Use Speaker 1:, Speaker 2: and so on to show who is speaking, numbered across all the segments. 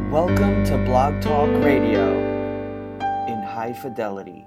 Speaker 1: Welcome to Blog Talk Radio in high fidelity.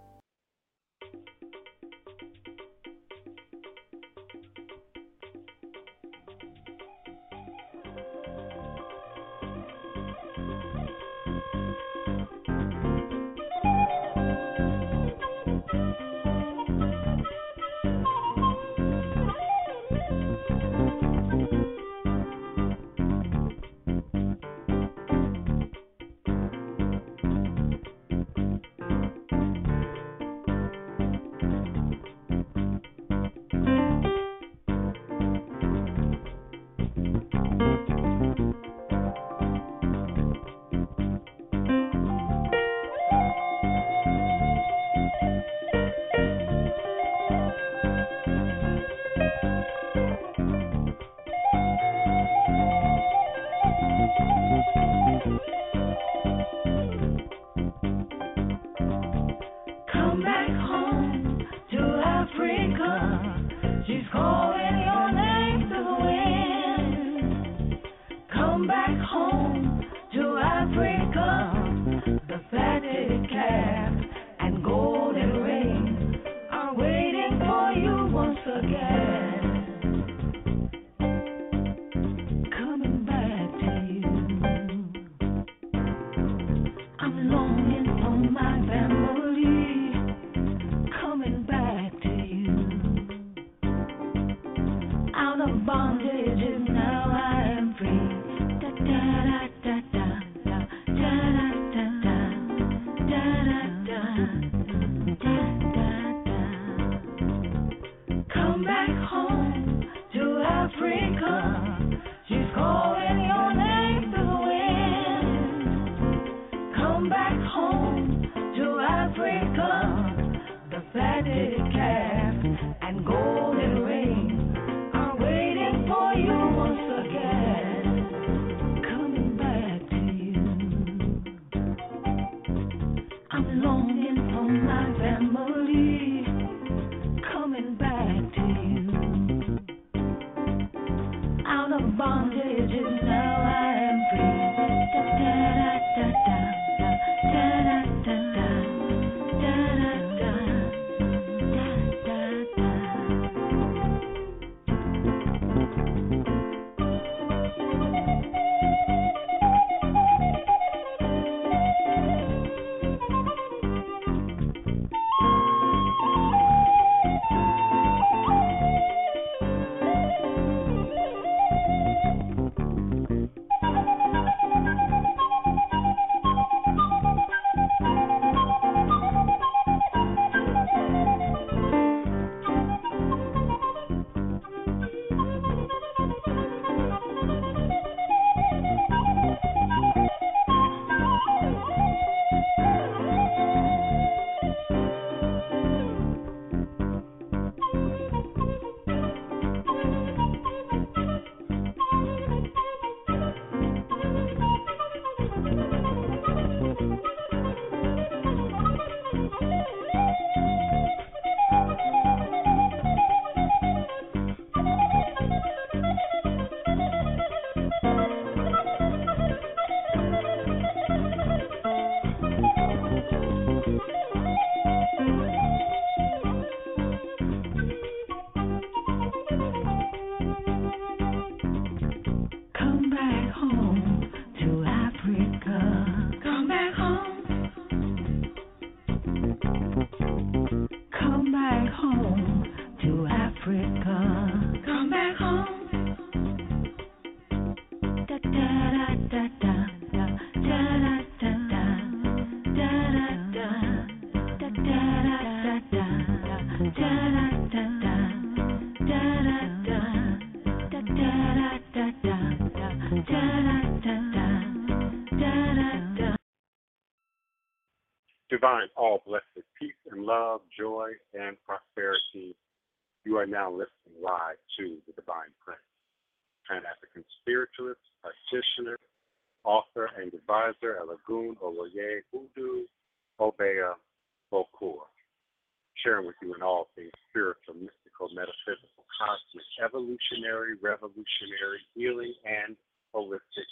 Speaker 2: Divine, all blessed peace and love, joy, and prosperity. You are now listening live to the Divine Prince, Pan-African spiritualist, practitioner, author, and advisor, Elagun Oloye Udu Obeah Bokur, sharing with you in all things spiritual, mystical, cosmic, evolutionary, revolutionary, healing, and holistic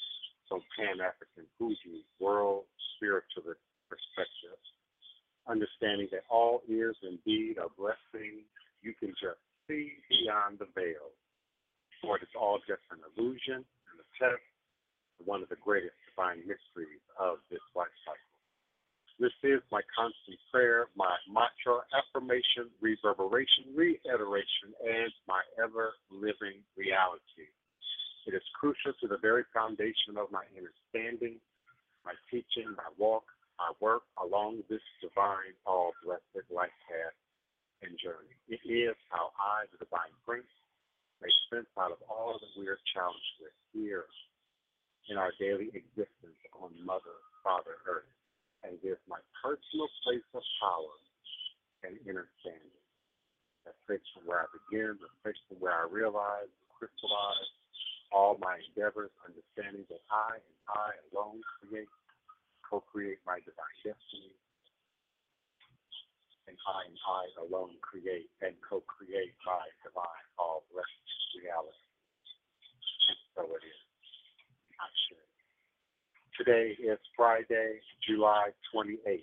Speaker 2: from Pan-African Hoodoo world spiritualist perspective, understanding that all is indeed a blessing you can just see beyond the veil, for it is all just an illusion and a test of one of the greatest divine mysteries of this life cycle. This is my constant prayer, my mantra, affirmation, reverberation, reiteration, and my ever-living reality. It is crucial to the very foundation of my understanding, my teaching, my walk, my work along this divine, all-blessed life path and journey. It is how I, the Divine Prince, make sense out of all that we are challenged with here in our daily existence on Mother, Father, Earth, and it is my personal place of power and understanding. That place from where I begin, the place from where I realize, crystallize all my endeavors, understanding that I and I alone co-create my divine destiny, and I alone create and co-create my divine all-blessed reality. And so it is. I'm sure. Today is Friday, July 28th,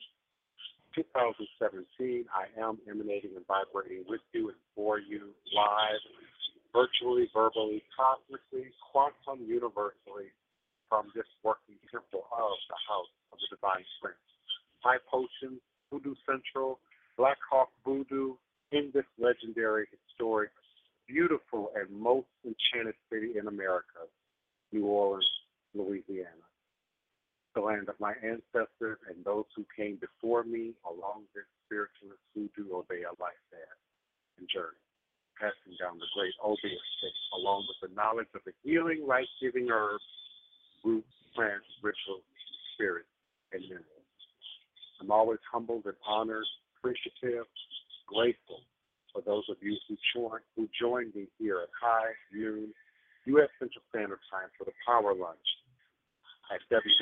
Speaker 2: 2017. I am emanating and vibrating with you and for you live, virtually, verbally, cosmically, quantum, universally, from this working temple of the House of the Divine Prince. High Potions, Voodoo Central, Black Hawk Voodoo, in this legendary, historic, beautiful, and most enchanted city in America, New Orleans, Louisiana. The land of my ancestors and those who came before me along this spiritualist voodoo Obeah life path and journey, passing down the great Obeah stick along with the knowledge of the healing, life-giving herbs, roots, plants, rituals, spirits, and minerals. I'm always humbled and honored, appreciative, grateful for those of you who joined me here at high noon U.S. Central Standard Time for the Power Lunch at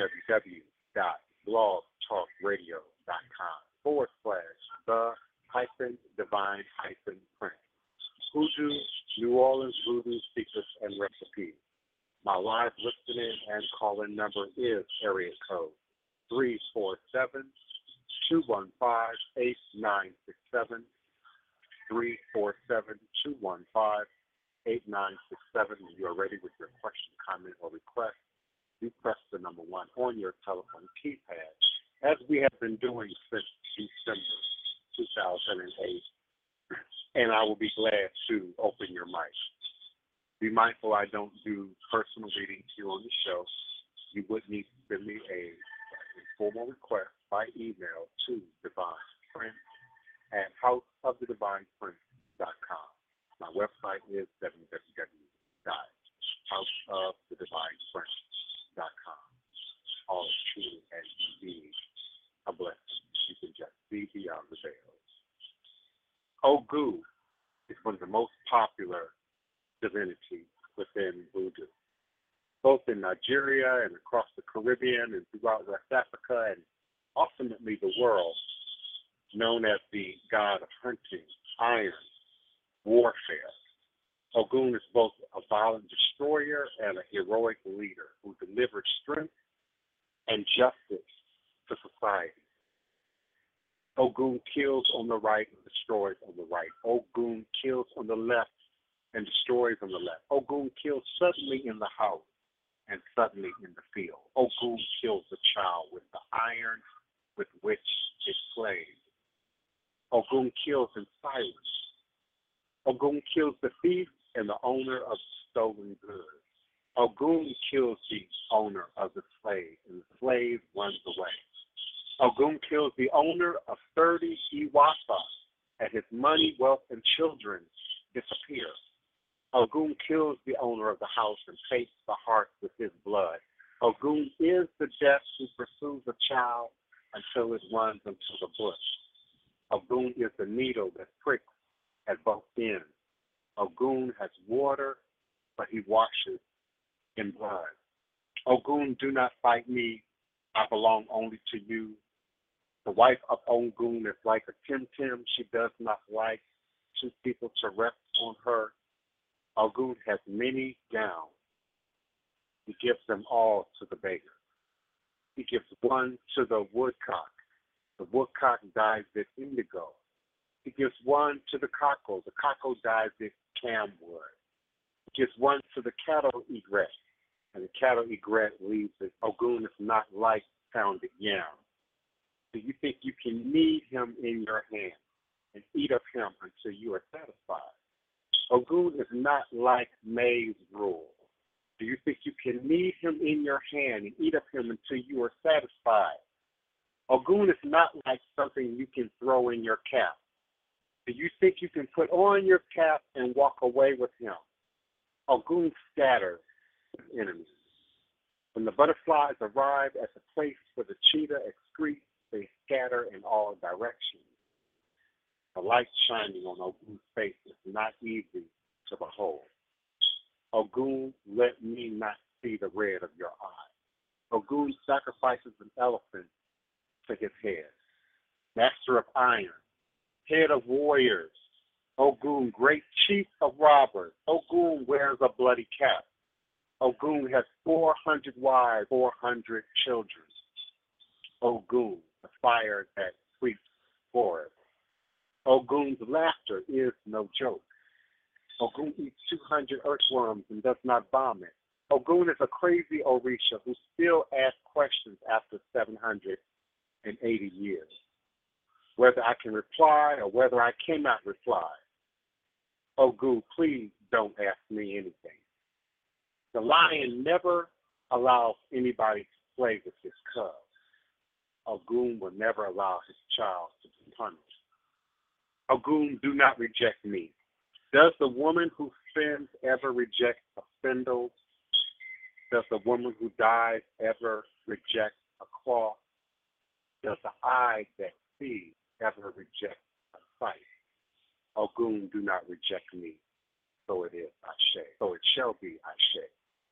Speaker 2: www.blogtalkradio.com/the-divine-prince. Hoodoo, New Orleans Voodoo Secrets and Recipes. My live listening and call-in number is area code 347-215-8967, 347-215-8967. When you are ready with your question, comment, or request, you press the number 1 on your telephone keypad, as we have been doing since December 2008, and I will be glad to open your mic. Be mindful I don't do personal readings here on the show. You would need to send me a formal request by email to Divine Prince at houseofthedivineprince.com. My website is www.houseofthedivineprince.com. All is truly and indeed a blessing. You can just see beyond the veil. Ogu is one of the most popular divinities within Voodoo, both in Nigeria and across the Caribbean and throughout West Africa and ultimately the world, known as the god of hunting, iron, warfare. Ogun is both a violent destroyer and a heroic leader who delivers strength and justice to society. Ogun kills on the right and destroys on the right. Ogun kills on the left and destroys on the left. Ogun kills suddenly in the house and suddenly in the field. Ogun kills the child with the iron with which it plays. Ogun kills in silence. Ogun kills the thief and the owner of stolen goods. Ogun kills the owner of the slave, and the slave runs away. Ogun kills the owner of 30 Iwasa, and his money, wealth, and children disappear. Ogun kills the owner of the house and takes the heart with his blood. Ogun is the death who pursues a child until it runs into the bush. Ogun is the needle that pricks at both ends. Ogun has water, but he washes in blood. Ogun, do not fight me. I belong only to you. The wife of Ogun is like a Tim-Tim. She does not like two people to rest on her. Ogun has many gowns. He gives them all to the beggar. He gives one to the woodcock. The woodcock dyes it indigo. He gives one to the cockle. The cockle dyes it camwood. He gives one to the cattle egret. And the cattle egret leaves it. Ogun is not like pounded yam. Do you think you can knead him in your hand and eat of him until you are satisfied? Ogun is not like maize rule. Do you think you can knead him in your hand and eat of him until you are satisfied? Ogun is not like something you can throw in your cap. Do you think you can put on your cap and walk away with him? Ogun scatters his enemies. When the butterflies arrive at the place where the cheetah excretes, they scatter in all directions. The light shining on Ogun's face is not easy to behold. Ogun, let me not see the red of your eye. Ogun sacrifices an elephant to his head. Master of iron, head of warriors. Ogun, great chief of robbers. Ogun wears a bloody cap. Ogun has 400 wives, 400 children. Ogun, the fire that sweeps forest. Ogun's laughter is no joke. Ogun eats 200 earthworms and does not vomit. Ogun is a crazy Orisha who still asks questions after 780 years. Whether I can reply or whether I cannot reply. Ogun, please don't ask me anything. The lion never allows anybody to play with his cubs. Ogun will never allow his child to be punished. Ogun, do not reject me. Does the woman who spins ever reject a spindle? Does the woman who dies ever reject a cloth? Does the eye that sees ever reject a sight? Ogun, do not reject me. So it is, Ashe. So it shall be, Ashe.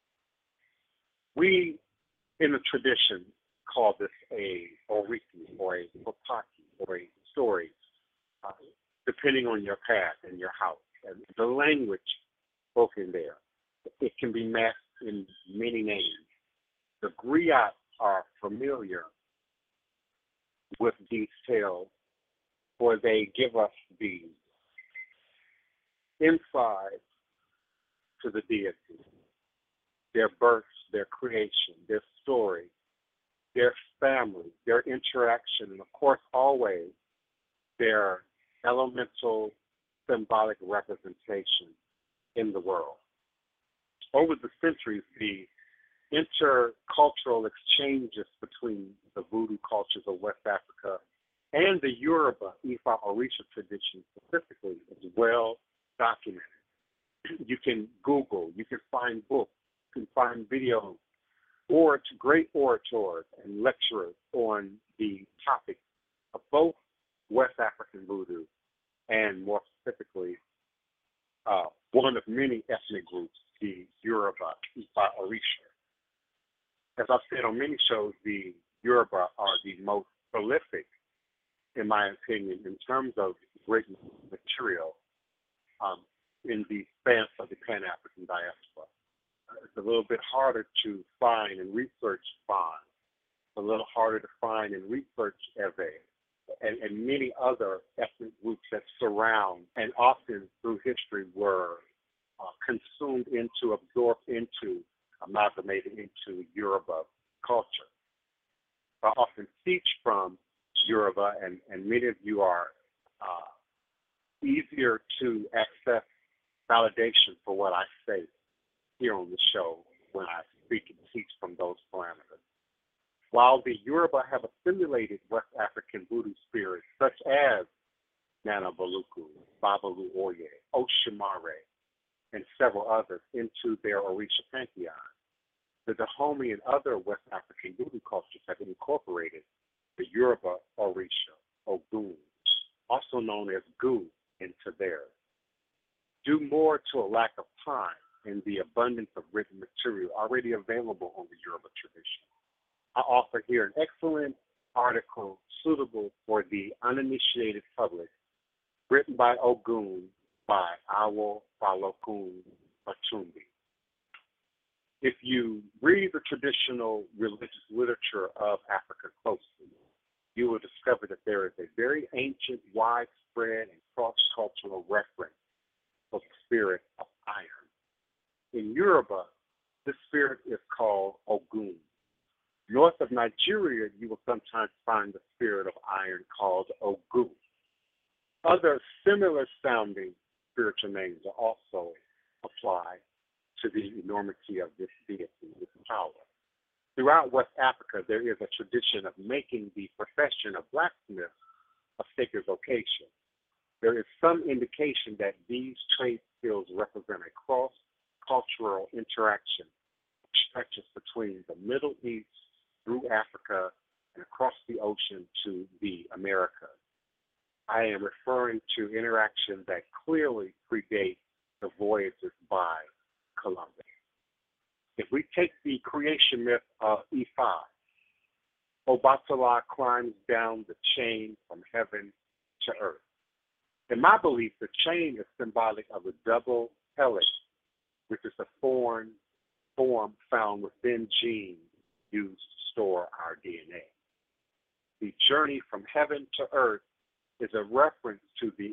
Speaker 2: We, in the tradition, call this a oriki or a popaki or a story, depending on your path and your house. And the language spoken there, it can be masked in many names. The griots are familiar with these tales, for they give us the insight to the deity, their birth, their creation, their story, their family, their interaction, and of course always their elemental symbolic representation in the world. Over the centuries, the intercultural exchanges between the voodoo cultures of West Africa and the Yoruba Ifa Orisha tradition specifically is well documented. You can Google, you can find books, you can find videos, or great orators and lecturers on the topic of both West African voodoo and more specifically one of many ethnic groups, the Yoruba Ifa Orisha. As I've said on many shows, the Yoruba are the most prolific, in my opinion, in terms of written material in the span of the Pan-African diaspora. It's a little bit harder to find and research Fon, a little harder to find and research Ewe, and many other ethnic groups that surround and often through history were consumed into, absorbed into, amalgamated into Yoruba culture. I often teach from Yoruba, and many of you are easier to access validation for what I say here on the show when I speak and teach from those parameters. While the Yoruba have assimilated West African voodoo spirits such as Nana Baluku, Babalu Oye, Oshimare, and several others into their Orisha pantheon, the Dahomey and other West African voodoo cultures have incorporated the Yoruba Orisha, Ogun, also known as Gu, into theirs. Due more to a lack of time and the abundance of written material already available on the Yoruba tradition, I offer here an excellent article suitable for the uninitiated public, written by Ogun by Awo Falokun Batumbi. If you read the traditional religious literature of Africa closely, you will discover that there is a very ancient, widespread, and cross-cultural reference of the spirit of iron. In Yoruba, this spirit is called Ogun. North of Nigeria, you will sometimes find the spirit of iron called Ogun. Other similar sounding spiritual names are also applied to the enormity of this deity, this power. Throughout West Africa, there is a tradition of making the profession of blacksmith a sacred vocation. There is some indication that these trade skills represent a cross-cultural interaction that stretches between the Middle East through Africa and across the ocean to the Americas. I am referring to interactions that clearly predate the voyages by Columbus. If we take the creation myth of Ifa, Obatala climbs down the chain from heaven to earth. In my belief, the chain is symbolic of a double helix, which is a form found within genes used to store our DNA. The journey from heaven to earth is a reference to the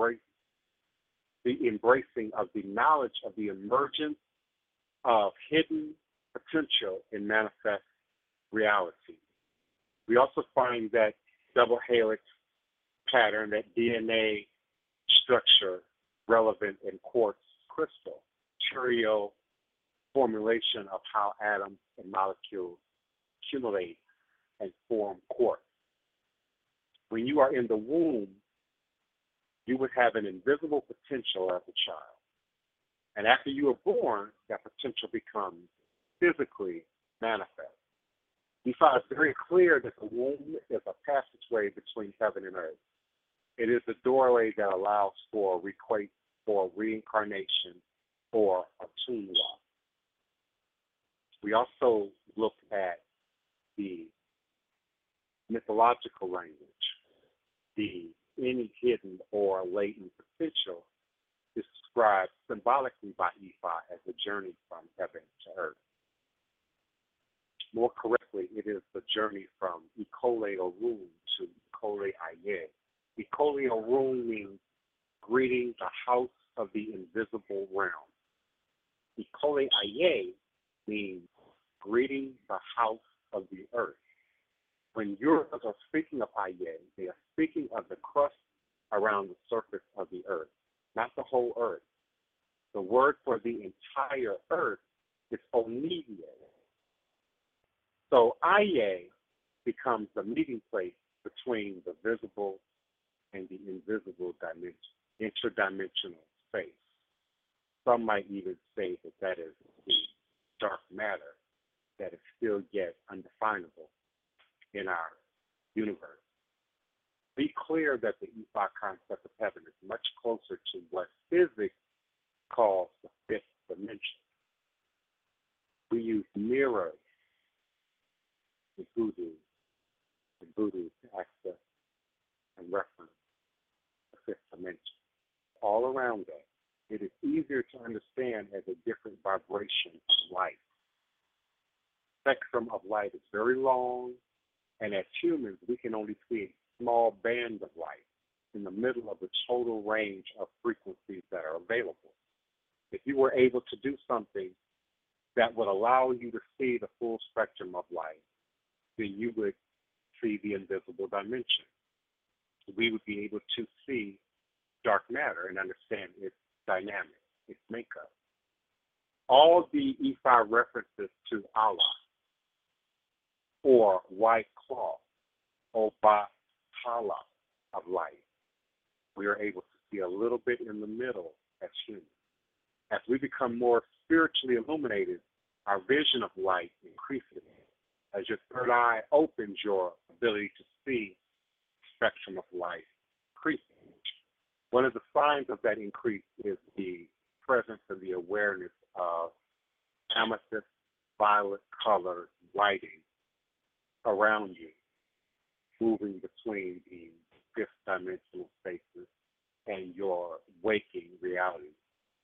Speaker 2: embracing of the knowledge of the emergence of hidden potential in manifest reality. We also find that double helix pattern, that DNA structure relevant in quartz crystal, material formulation of how atoms and molecules accumulate and form quartz. When you are in the womb, you would have an invisible potential as a child. And after you are born, that potential becomes physically manifest. Ifa is very clear that the womb is a passageway between heaven and earth. It is the doorway that allows for reincarnation or a tunwa. We also look at the mythological language, any hidden or latent potential is described symbolically by Ifa as a journey from heaven to earth. More correctly, it is the journey from Ikole Orun to Ikole Aye. Ikole Orun means greeting the house of the invisible realm. Ikole Aye means greeting the house of the earth. When Yorubas are speaking of Aye, they are speaking of the crust around the surface of the earth, not the whole earth. The word for the entire earth is Onidie. So Aye becomes the meeting place between the visible and the invisible dimension, interdimensional space. Some might even say that is the dark matter that is still yet undefinable in our universe. Be clear that the Ifa concept of heaven is much closer to what physics calls the fifth dimension. We use mirrors in voodoo to access and reference the fifth dimension. All around us, it is easier to understand as a different vibration of light. The spectrum of light is very long, and as humans, we can only see a small band of light in the middle of the total range of frequencies that are available. If you were able to do something that would allow you to see the full spectrum of light, then you would see the invisible dimension. We would be able to see dark matter and understand its dynamics, its makeup. All the Ifa references to Allah, or white cloth, or Bathala of light, we are able to see a little bit in the middle as humans. As we become more spiritually illuminated, our vision of light increases. As your third eye opens, your ability to see the spectrum of light increases. One of the signs of that increase is the presence and the awareness of amethyst violet colored lighting around you, moving between the fifth dimensional spaces and your waking reality.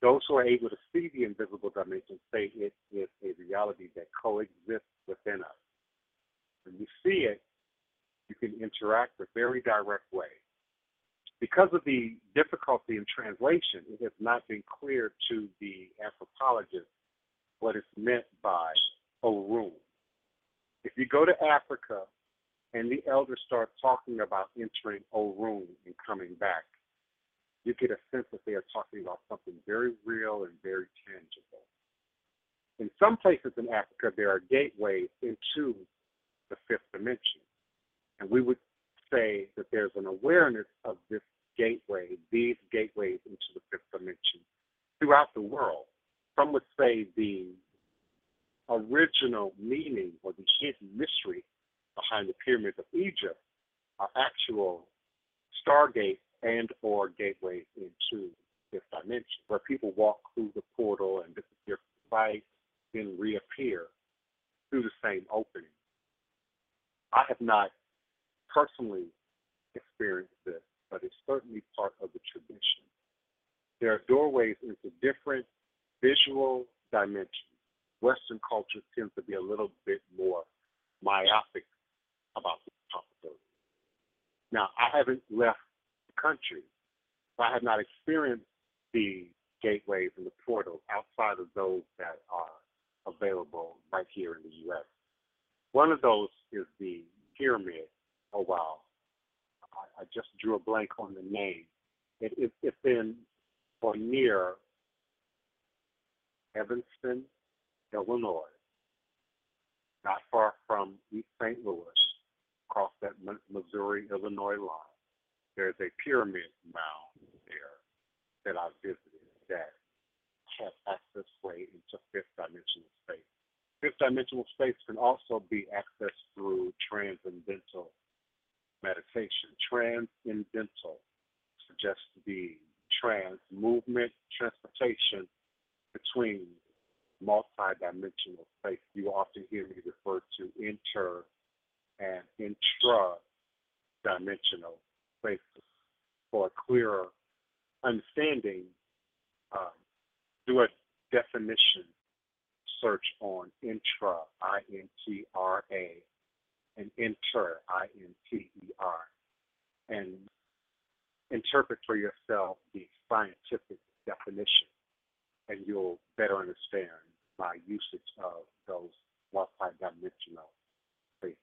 Speaker 2: Those who are able to see the invisible dimension say it is a reality that coexists within us. When you see it, you can interact a very direct way. Because of the difficulty in translation, it has not been clear to the anthropologist what is meant by Orun. If you go to Africa and the elders start talking about entering Orun and coming back, you get a sense that they are talking about something very real and very tangible. In some places in Africa, there are gateways into the fifth dimension. And we would say that there's an awareness of this gateway, these gateways into the fifth dimension throughout the world. Some would say the original meaning or the hidden mystery behind the pyramids of Egypt are actual stargates and or gateways into this dimension, where people walk through the portal and disappear from sight, then reappear through the same opening. I have not personally experienced this, but it's certainly part of the tradition. There are doorways into different visual dimensions. Western culture tends to be a little bit more myopic about this possibility. Now, I haven't left the country, so I have not experienced the gateways and the portals outside of those that are available right here in the U.S. One of those is the pyramid. Oh, wow. I just drew a blank on the name. It's in or near Evanston, Illinois, not far from East St. Louis, across that Missouri-Illinois line. There's a pyramid mound there that I visited that has access way into fifth dimensional space. Fifth dimensional space can also be accessed through transcendental meditation. Transcendental suggests the movement, transportation between multi-dimensional space. You often hear me refer to inter and intra-dimensional spaces. For a clearer understanding, do a definition search on intra, I-N-T-R-A, and inter, I-N-T-E-R, and interpret for yourself the scientific definition, and you'll better understand my usage of those multi-dimensional spaces.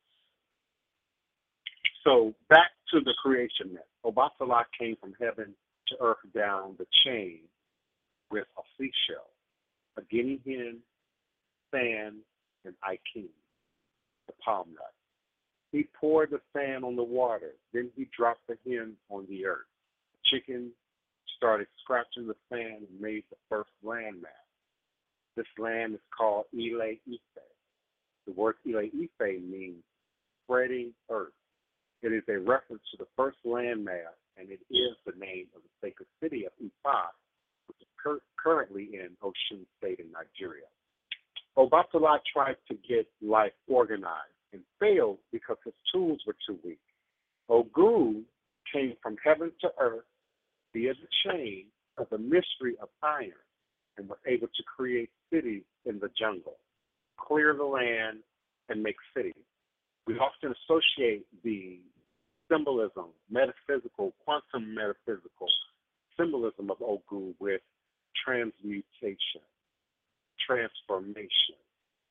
Speaker 2: So back to the creation myth. Obatala came from heaven to earth down the chain with a seashell, a guinea hen, sand, and Iking, the palm nut. He poured the sand on the water. Then he dropped the hen on the earth. The chicken started scratching the sand and made the first landmass. This land is called Ile Ife. The word Ile Ife means spreading earth. It is a reference to the first landmass, and it is the name of the sacred city of Ifa, which is currently in Osun State in Nigeria. Obatala tried to get life organized and failed because his tools were too weak. Ogun came from heaven to earth via the chain of the mystery of iron and was able to create cities in the jungle, clear the land, and make cities. We often associate the symbolism, metaphysical, quantum metaphysical symbolism of Ogun with transmutation, transformation.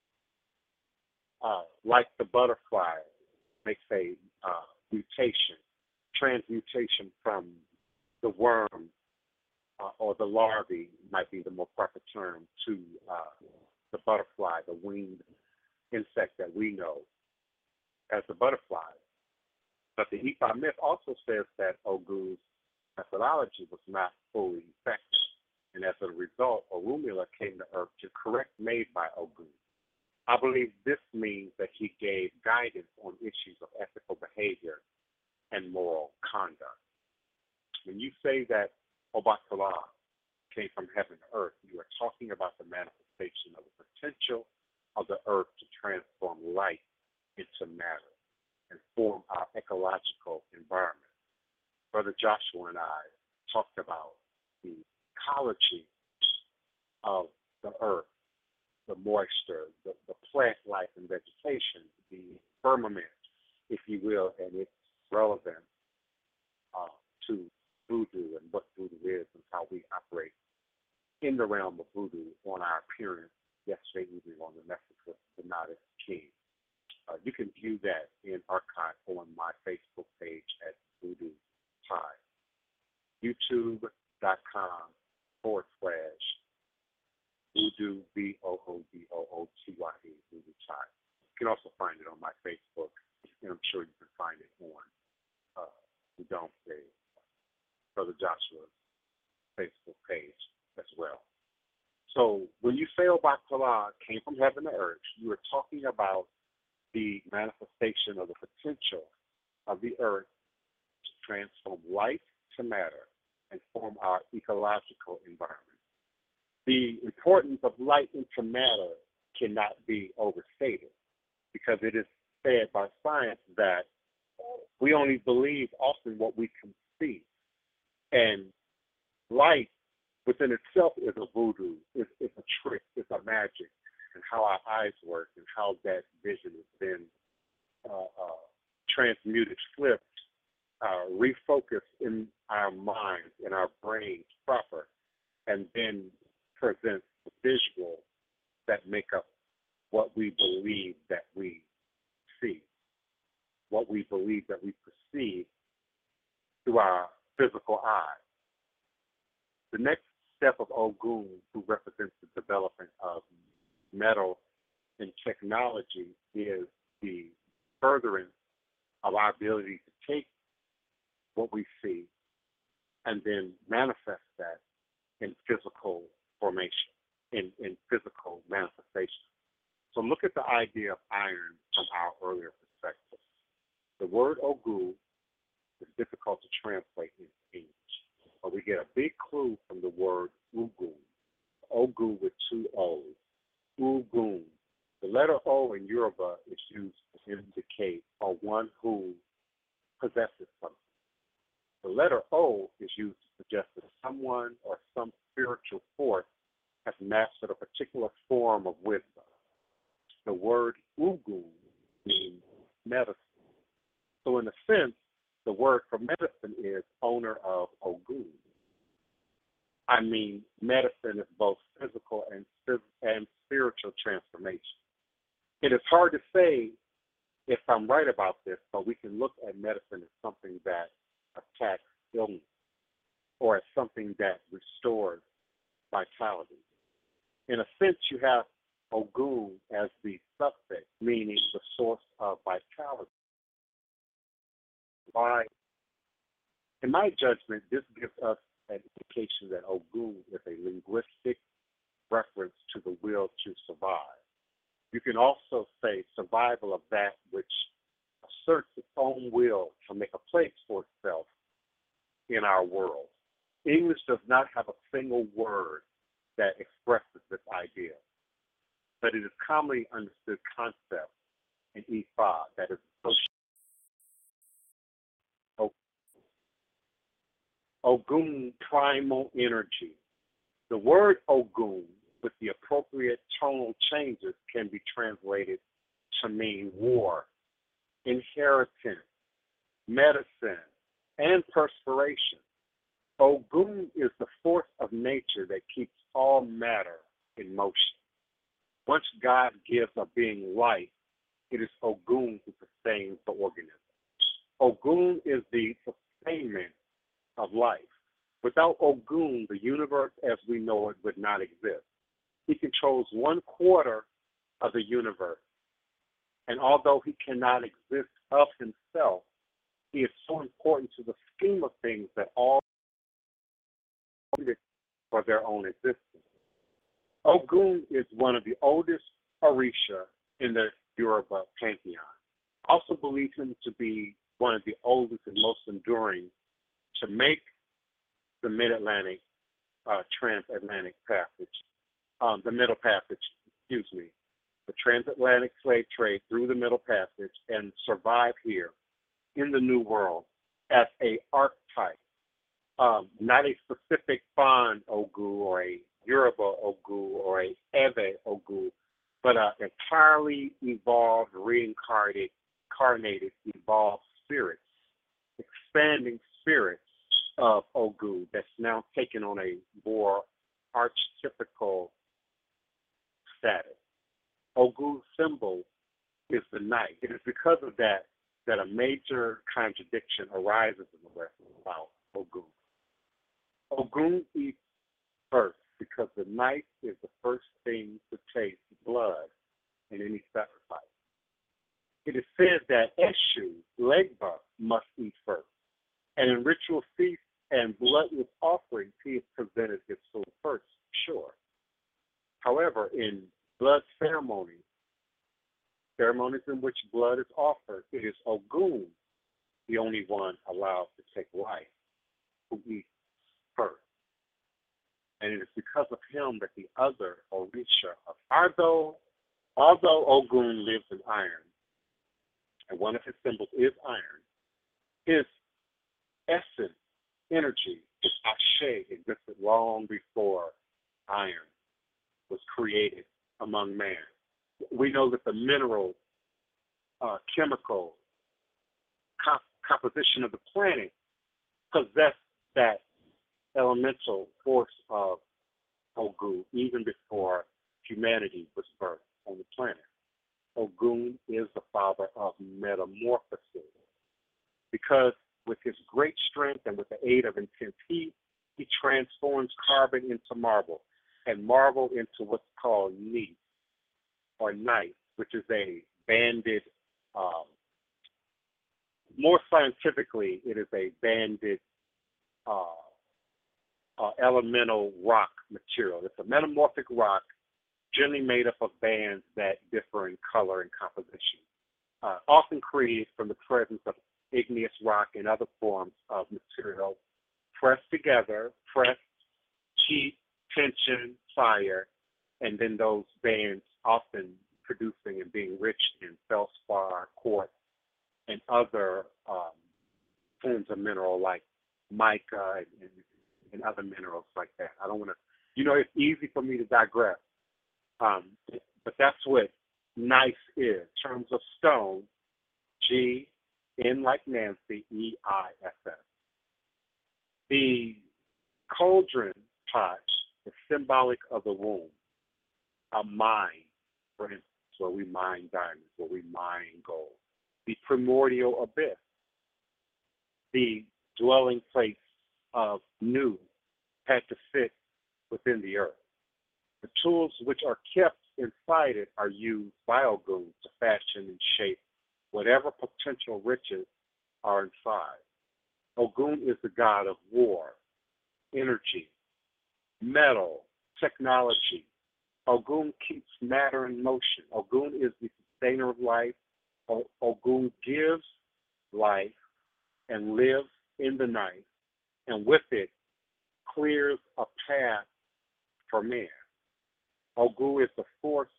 Speaker 2: Like the butterfly makes a mutation, transmutation from the worm or the larvae might be the more proper term to the butterfly, the winged insect that we know as the butterfly. But the Ifa myth also says that Ogun's methodology was not fully effective, and as a result, Orunmila came to earth to correct made by Ogun. I believe this means that he gave guidance on issues of ethical behavior and moral conduct. When you say that Obatala came from heaven to earth, you are talking about the manifestation of the potential of the earth to transform light into matter and form our ecological environment. Brother Joshua and I talked about the ecology of the earth, the moisture, the plant life and vegetation, the firmament, if you will, and its relevance uh, to voodoo and what voodoo is and how we operate in the realm of voodoo on our appearance yesterday evening on the Message with the Goddess King. You can view that in archive on my Facebook page at Voodoo Tide. YouTube.com/Voodoo, VOODOOTYE, Voodoo Tide. You can also find it on my Facebook, and I'm sure you can find it on the Don't Say Brother Joshua's Facebook page as well. So when you say Obatala came from heaven to earth, you are talking about the manifestation of the potential of the earth to transform light to matter and form our ecological environment. The importance of light into matter cannot be overstated because it is said by science that we only believe often what we can see. And light within itself is a voodoo, it's a trick, it's a magic, and how our eyes work and how that vision is then transmuted, flipped, refocused in our minds, in our brains proper, and then presents the visual that make up what we believe that we see, what we believe that we perceive through our physical eye. The next step of Ogun, who represents the development of metal and technology, is the furtherance of our ability to take what we see and then manifest that in physical formation, in physical manifestation. So look at the idea of iron from our earlier perspective. The word Ogu is difficult to translate into English, but we get a big clue from the word Ugu. Ogu with two O's. Ugun. The letter O in Yoruba is used to indicate a one who possesses something. The letter O is used to suggest that someone or some spiritual force has mastered a particular form of wisdom. The word Ugu means medicine. So in a sense, the word for medicine is owner of Ogun. I mean, medicine is both physical and spiritual transformation. It is hard to say if I'm right about this, but we can look at medicine as something that attacks illness or as something that restores vitality. In a sense, you have Ogun as the suffix, meaning the source of vitality. Why? In my judgment, this gives us an indication that Ogun is a linguistic reference to the will to survive. You can also say survival of that which asserts its own will to make a place for itself in our world. English does not have a single word that expresses this idea, but it is commonly understood concept in Ifa that is associated. Ogun, primal energy. The word Ogun, with the appropriate tonal changes, can be translated to mean war, inheritance, medicine, and perspiration. Ogun is the force of nature that keeps all matter in motion. Once God gives a being life, it is Ogun who sustains the organism. Ogun is the sustainment of life. Without Ogun, the universe as we know it would not exist. He controls 1/4 of the universe. And although he cannot exist of himself, he is so important to the scheme of things that all for their own existence. Ogun is one of the oldest Orisha in the Yoruba pantheon. Also believe him to be one of the oldest and most enduring to make the mid-Atlantic transatlantic passage, the Middle Passage, the transatlantic slave trade through the Middle Passage and survive here in the New World as a archetype, not a specific Fon Ogu or a Yoruba Ogu or a Eve Ogu, but an entirely evolved, reincarnated, evolved spirit, expanding spirit of Ogu that's now taken on a more archetypical status. Ogu's symbol is the knight. It is because of that that a major contradiction arises in the West about Ogun. Ogun eats first because the knight is the first thing to taste blood in any sacrifice. It is said that Eshu, Legba, must eat first. And in ritual feasts and bloodless offerings, he is presented his food first, sure. However, in blood ceremonies in which blood is offered, it is Ogun, the only one allowed to take life, who eats first. And it is because of him that the other Orisha, although Ogun lives in iron, and one of his symbols is iron, his essence, energy, his ashe existed long before iron was created among man. We know that the mineral, chemical composition of the planet possessed that elemental force of Ogun even before humanity was birthed on the planet. Ogun is the father of metamorphosis because with his great strength and with the aid of intense heat, he transforms carbon into marble and marble into what's called night, or night, which is a banded, more scientifically, it is a banded elemental rock material. It's a metamorphic rock generally made up of bands that differ in color and composition, often created from the presence of igneous rock and other forms of material pressed together, heat, tension, fire, and then those bands often producing and being rich in feldspar, quartz, and other forms of mineral like mica and other minerals like that. I don't want to, it's easy for me to digress, but that's what nice is. In terms of stone, G, N like Nancy, E-I-S-S. The cauldron pot is symbolic of the womb, a mine, for instance, where we mine diamonds, where we mine gold. The primordial abyss, the dwelling place of Nu, had to fit within the earth. The tools which are kept inside it are used by Ogun to fashion and shape whatever potential riches are inside. Ogun is the god of war, energy, metal, technology. Ogun keeps matter in motion. Ogun is the sustainer of life. Ogun gives life and lives in the night, and with it clears a path for man. Ogun is the force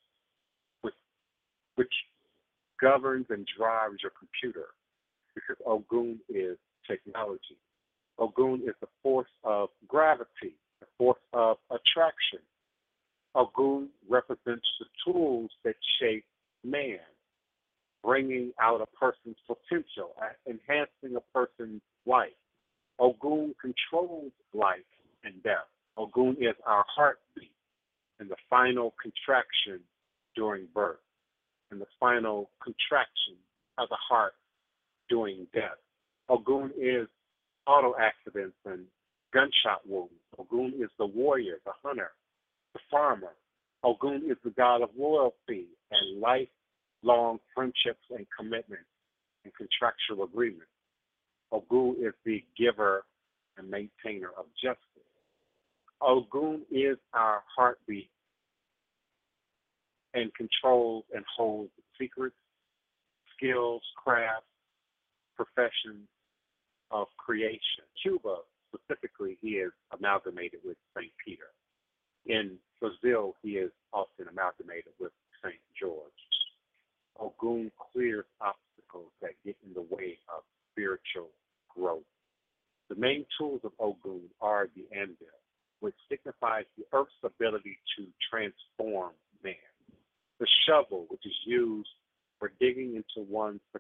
Speaker 2: which governs and drives your computer, because Ogun is technology. Ogun is the force of gravity, the force of attraction. Ogun represents the tools that shape man, bringing out a person's potential, enhancing a person's life. Ogun controls life and death. Ogun is our heartbeat and the final contraction during birth and the final contraction of the heart during death. Ogun is auto accidents and gunshot wounds. Ogun is the warrior, the hunter, the farmer. Ogun is the god of loyalty and lifelong friendships and commitments and contractual agreements. Ogun is the giver and maintainer of justice. Ogun is our heartbeat and controls and holds secrets, skills, crafts, professions of creation. Cuba, specifically, he is amalgamated with St. Peter. In Brazil, he is often amalgamated with St. George. Ogun clears obstacles that get in the way of spiritual growth. The main tools of Ogun are the anvil, which signifies the earth's ability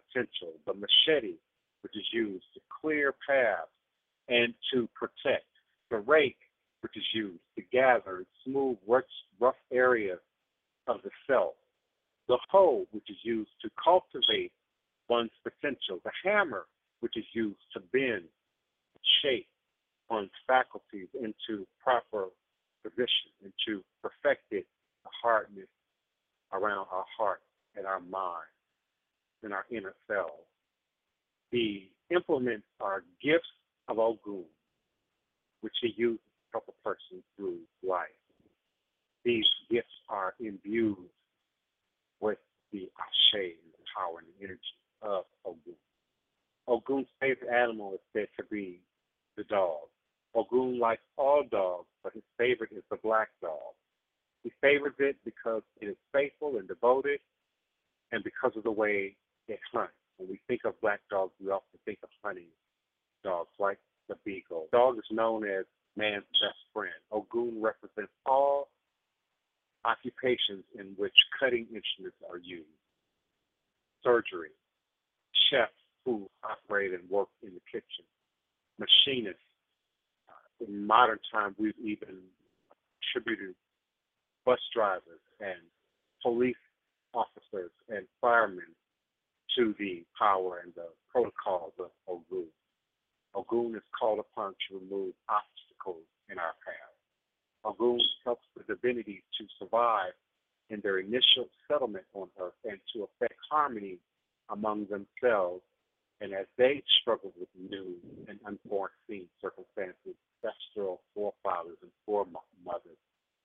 Speaker 2: potential, the machete, which is used to clear paths and to protect, the rake, which is used to gather and smooth rough areas of the self, the hoe, which is used to cultivate one's potential, the hammer, which is used to bend, shape one's faculties into proper position, into perfected the hardness around our heart and our mind and our inner selves. The implements are gifts of Ogun, which he uses to help a person through life. These gifts are imbued with the ashe and the power and the energy of Ogun. Ogun's favorite animal is said to be the dog. Ogun likes all dogs, but his favorite is the black dog. He favors it because it is faithful and devoted, and because of the way it hunts. When we think of black dogs, we often think of hunting dogs like the beagle. The dog is known as man's best friend. Ogun represents all occupations in which cutting instruments are used. Surgery, chefs who operate and work in the kitchen, machinists. In modern times, we've even attributed bus drivers and police officers and firemen to the power and the protocols of Ogun. Ogun is called upon to remove obstacles in our path. Ogun helps the divinities to survive in their initial settlement on earth and to effect harmony among themselves, and as they struggle with new and unforeseen circumstances, ancestral forefathers and foremothers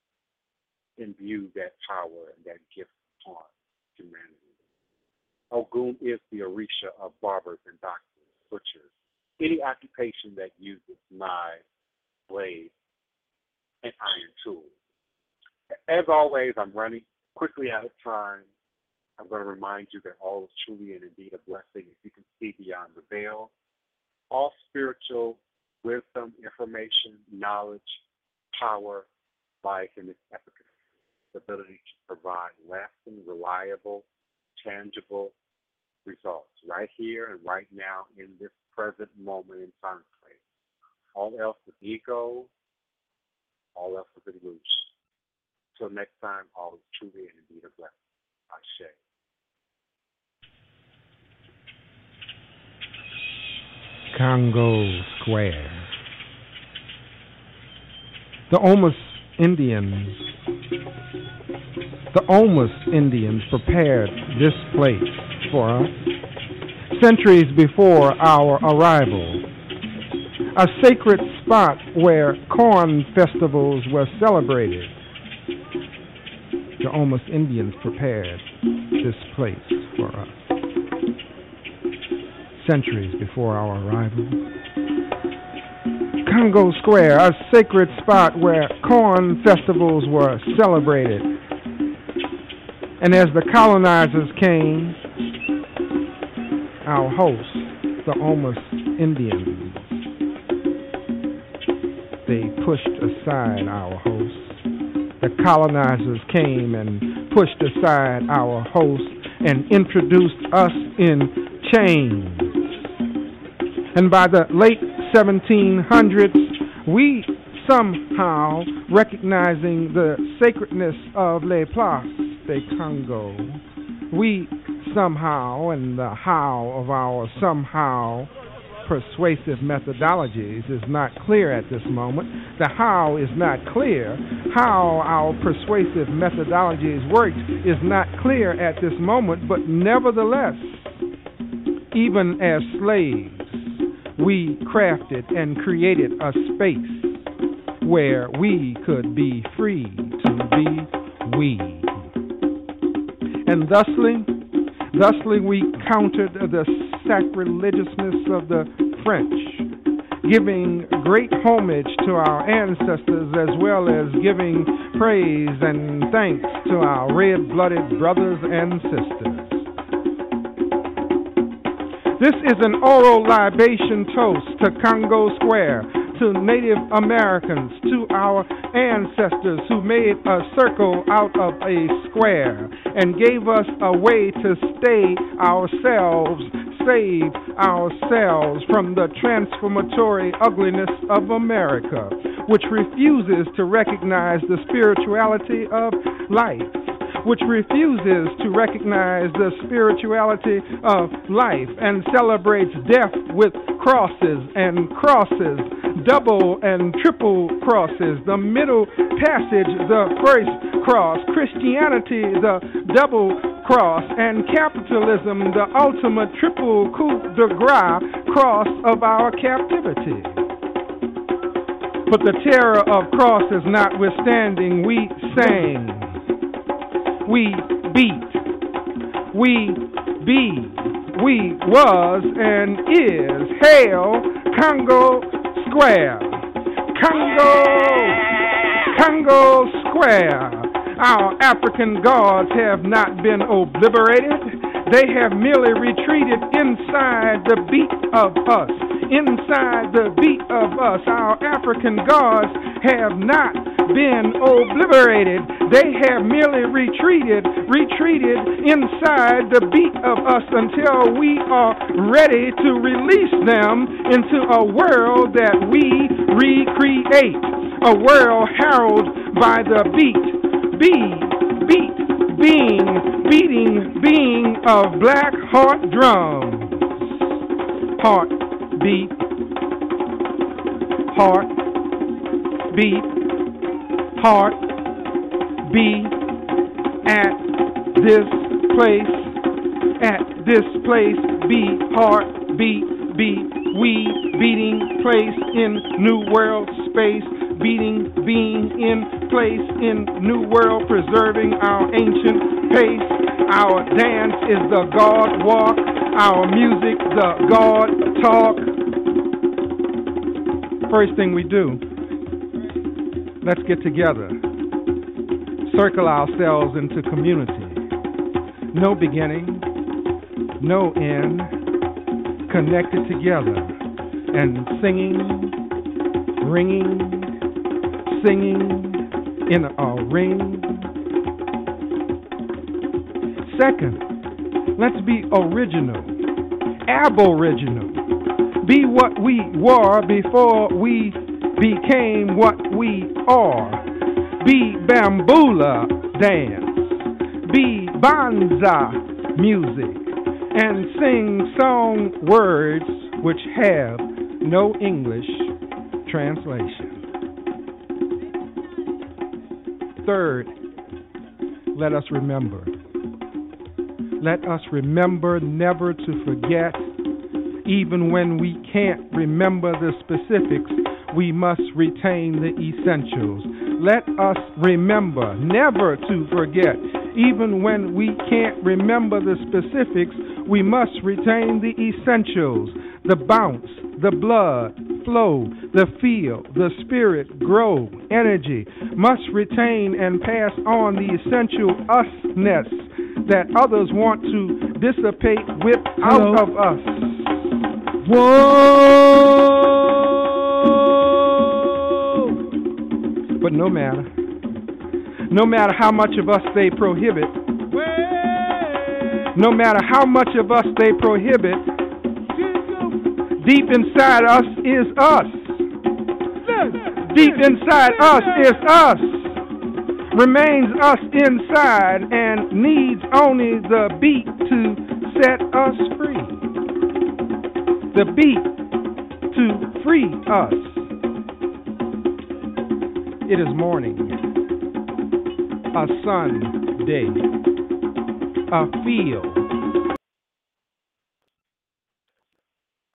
Speaker 2: imbue that power and that gift upon humanity. Ogun is the Orisha of barbers and doctors, butchers, any occupation that uses knives, blades, and iron tools. As always, I'm running quickly out of time. I'm going to remind you that all is truly and indeed a blessing if you can see beyond the veil. All spiritual wisdom, information, knowledge, power lies in its efficacy, the ability to provide lasting, reliable, tangible results right here and right now in this present moment in time and place. All else is ego, all else is illusion. Till next time, all is truly and indeed a blessing. Ashe.
Speaker 3: Congo Square. The Omas Indians prepared this place for us centuries before our arrival, a sacred spot where corn festivals were celebrated. The Omas Indians prepared this place for us centuries before our arrival. Congo Square, a sacred spot where corn festivals were celebrated. And as the colonizers came, our hosts, the Omas Indians, they pushed aside our hosts. The colonizers came and pushed aside our hosts and introduced us in chains. And by the late 1700s, we somehow, recognizing the sacredness of Les Places de Congo, we somehow, and the how of our somehow persuasive methodologies is not clear at this moment. The how is not clear. How our persuasive methodologies work is not clear at this moment, but nevertheless, even as slaves, we crafted and created a space where we could be free to be we. And thusly we countered the sacrilegiousness of the French, giving great homage to our ancestors as well as giving praise and thanks to our red-blooded brothers and sisters. This is an oral libation toast to Congo Square, to Native Americans, to our ancestors who made a circle out of a square and gave us a way to stay ourselves, save ourselves from the transformatory ugliness of America, which refuses to recognize the spirituality of life, which refuses to recognize the spirituality of life and celebrates death with crosses and crosses, double and triple crosses, the middle passage, the first cross, Christianity, the double cross, and capitalism, the ultimate triple coup de grace cross of our captivity. But the terror of crosses notwithstanding, we sang, we beat, we be, we was and is. Hail Congo Square, Congo Square. Our African gods have not been obliterated. They have merely retreated inside the beat of us. Inside the beat of us, our African gods have not been obliterated. They have merely retreated inside the beat of us until we are ready to release them into a world that we recreate, a world heralded by the beating of black heart drums. Heart beat, heart beat, heart beat at this place, be heart beat, we beating place in new world space, being in place in new world, preserving our ancient pace. Our dance is the God walk, our music the God talk. First thing we do, let's get together, circle ourselves into community. No beginning, no end, connected together and singing, ringing, singing in a ring. Second, let's be original, aboriginal. Be what we were before we became what we are. Be bamboola dance. Be banza music. And sing song words which have no English translation. Third, let us remember. Let us remember never to forget. Even when we can't remember the specifics, we must retain the essentials. Let us remember never to forget. Even when we can't remember the specifics, we must retain the essentials. The bounce, the blood flow, the feel, the spirit grow, energy must retain and pass on the essential usness that others want to dissipate, whip out of us. Whoa! But no matter how much of us they prohibit, no matter how much of us they prohibit, deep inside us is us. Deep inside us is us. Remains us inside and needs only the beat to set us free. The beat to free us. It is morning, a sun day, a field